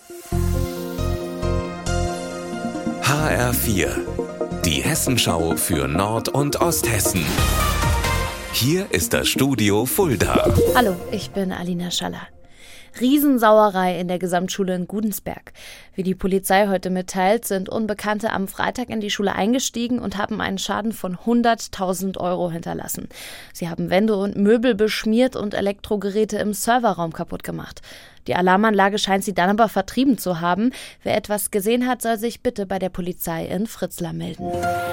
HR4, die Hessenschau für Nord- und Osthessen. Hier ist das Studio Fulda. Hallo, ich bin Alina Schaller. Riesensauerei in der Gesamtschule in Gudensberg. Wie die Polizei heute mitteilt, sind Unbekannte am Freitag in die Schule eingestiegen und haben einen Schaden von 100.000 € hinterlassen. Sie haben Wände und Möbel beschmiert und Elektrogeräte im Serverraum kaputt gemacht. Die Alarmanlage scheint sie dann aber vertrieben zu haben. Wer etwas gesehen hat, soll sich bitte bei der Polizei in Fritzlar melden.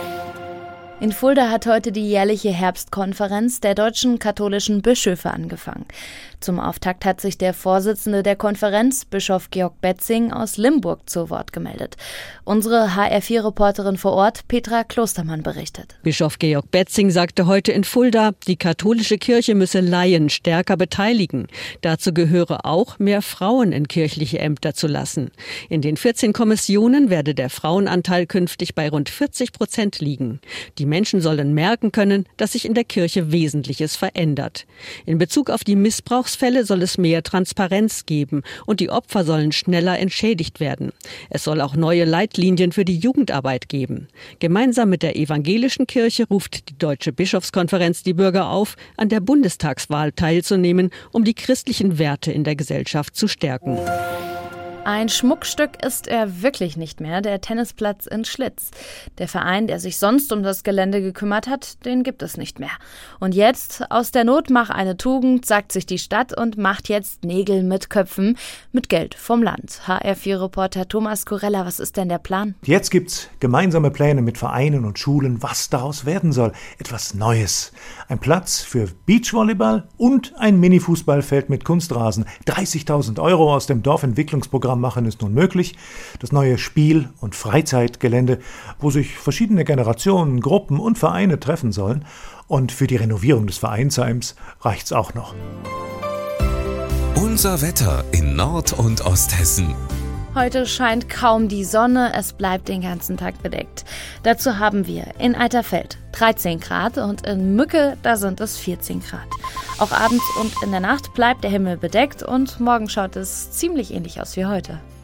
In Fulda hat heute die jährliche Herbstkonferenz der deutschen katholischen Bischöfe angefangen. Zum Auftakt hat sich der Vorsitzende der Konferenz, Bischof Georg Betzing aus Limburg, zu Wort gemeldet. Unsere HR4-Reporterin vor Ort, Petra Klostermann, berichtet. Bischof Georg Betzing sagte heute in Fulda, die katholische Kirche müsse Laien stärker beteiligen. Dazu gehöre auch, mehr Frauen in kirchliche Ämter zu lassen. In den 14 Kommissionen werde der Frauenanteil künftig bei rund 40% liegen. Die Menschen sollen merken können, dass sich in der Kirche Wesentliches verändert. In Bezug auf die Missbrauchsfälle soll es mehr Transparenz geben und die Opfer sollen schneller entschädigt werden. Es soll auch neue Leitlinien für die Jugendarbeit geben. Gemeinsam mit der evangelischen Kirche ruft die Deutsche Bischofskonferenz die Bürger auf, an der Bundestagswahl teilzunehmen, um die christlichen Werte in der Gesellschaft zu stärken. Ein Schmuckstück ist er wirklich nicht mehr, der Tennisplatz in Schlitz. Der Verein, der sich sonst um das Gelände gekümmert hat, den gibt es nicht mehr. Und jetzt, aus der Not mach eine Tugend, sagt sich die Stadt und macht jetzt Nägel mit Köpfen, mit Geld vom Land. HR4-Reporter Thomas Kurella, was ist denn der Plan? Jetzt gibt's gemeinsame Pläne mit Vereinen und Schulen, was daraus werden soll. Etwas Neues. Ein Platz für Beachvolleyball und ein Mini-Fußballfeld mit Kunstrasen. 30.000 € aus dem Dorfentwicklungsprogramm machen ist nun möglich. Das neue Spiel- und Freizeitgelände, wo sich verschiedene Generationen, Gruppen und Vereine treffen sollen. Und für die Renovierung des Vereinsheims reicht's auch noch. Unser Wetter in Nord- und Osthessen. Heute scheint kaum die Sonne, es bleibt den ganzen Tag bedeckt. Dazu haben wir in Eiterfeld 13 Grad und in Mücke, da sind es 14 Grad. Auch abends und in der Nacht bleibt der Himmel bedeckt und morgen schaut es ziemlich ähnlich aus wie heute.